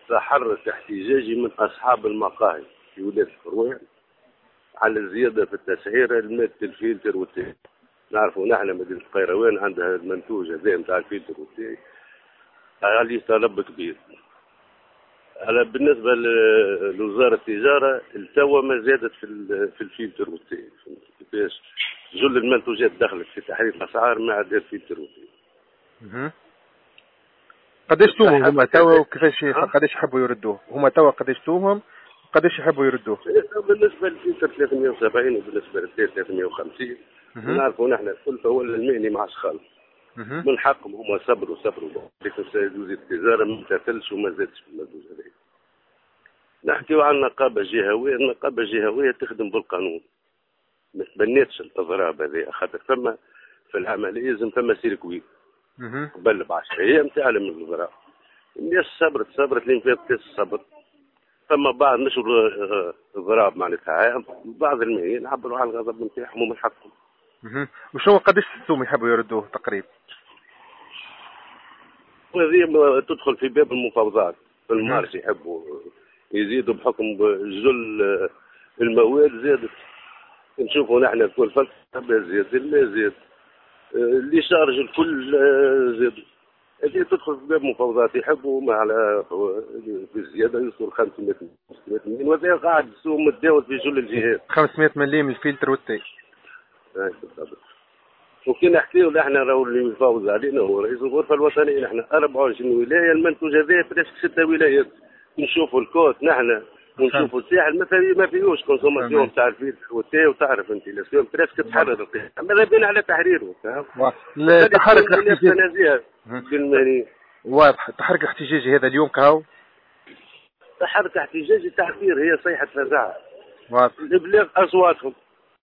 تحرك احتجاجي من أصحاب المقاهي في ولاية القروان على الزيادة في التسعير المادة الفلتر والتاي. نعرفوا نحن مدينة القيروان عندها المنتوج هذا نتاع الفلتر والتاي عليه طلب كبير. على بالنسبة لوزارة التجارة التوا ما زادت في الفلتر والتاي، كيفاش جل المنتوجات دخلت في تحرير الأسعار ما عدا الفلتر والتاي. قداش توهم هما توا وكيفاش قداش يحبوا يردوه؟ هما توا قداش توهم وقداش يحبوا يردوه؟ بالنسبة للفلتر 370 وبالنسبة للتاي 350. نعرفوا نحن الكلفة ولا المهني مع خالص. من حقهم هما صبروا لكن السيد وزير التجارة ما امتثلش وما زادش في المنتوج هذا. نحكيو عن نقابة جهوية، النقابة الجهوية تخدم بالقانون. ما تبنيتش الإضراب هذا خاطر ثم في العملية لازم ثم سيركوي. قبل ب10 أيام تعلم الإضراب. الناس صبرت لين فات كاس الصبر. ثم بعض نشروا إضراب معناتها بعض المهنيين عبروا عن الغضب نتاعهم ومن حقهم. وشو قداش السوم يحبوا يردوه تقريبا؟ وهذه تدخل في باب المفاوضات. في المارش يحبوا يزيدوا بحكم جل المواد زادت. نشوفوا نحن كل فترة زاد الماء زاد اللي شارج الكل زاد. هذه تدخل في باب مفاوضات يحبوا ما على بالزيادة يوصل 500 مليون وهذا قاعد السوق متداول في جل الجهات. 500 مليم الفلتر والتاي. بالضبط. وكي نحكيو نحن راهو اللي يفاوض علينا هو رئيس الغرفة الوطنية. نحن 24 ولاية المنتوج هذا بريسك 6 ولايات. نشوفوا الكوت نحن ونشوفوا الساحل ما فيهوش كونسوماسيون تاع الفلتر والتاي وتعرف انت الاسيوم بريسك تحرر القيمة. ماذا بين على تحريره. تحرك الاحتجاجي واضح. التحرك الاحتجاجي هذا اليوم كهو تحرك احتجاجي تعبير هي صيحة فزاعة. واضح. لإبلاغ أصواتهم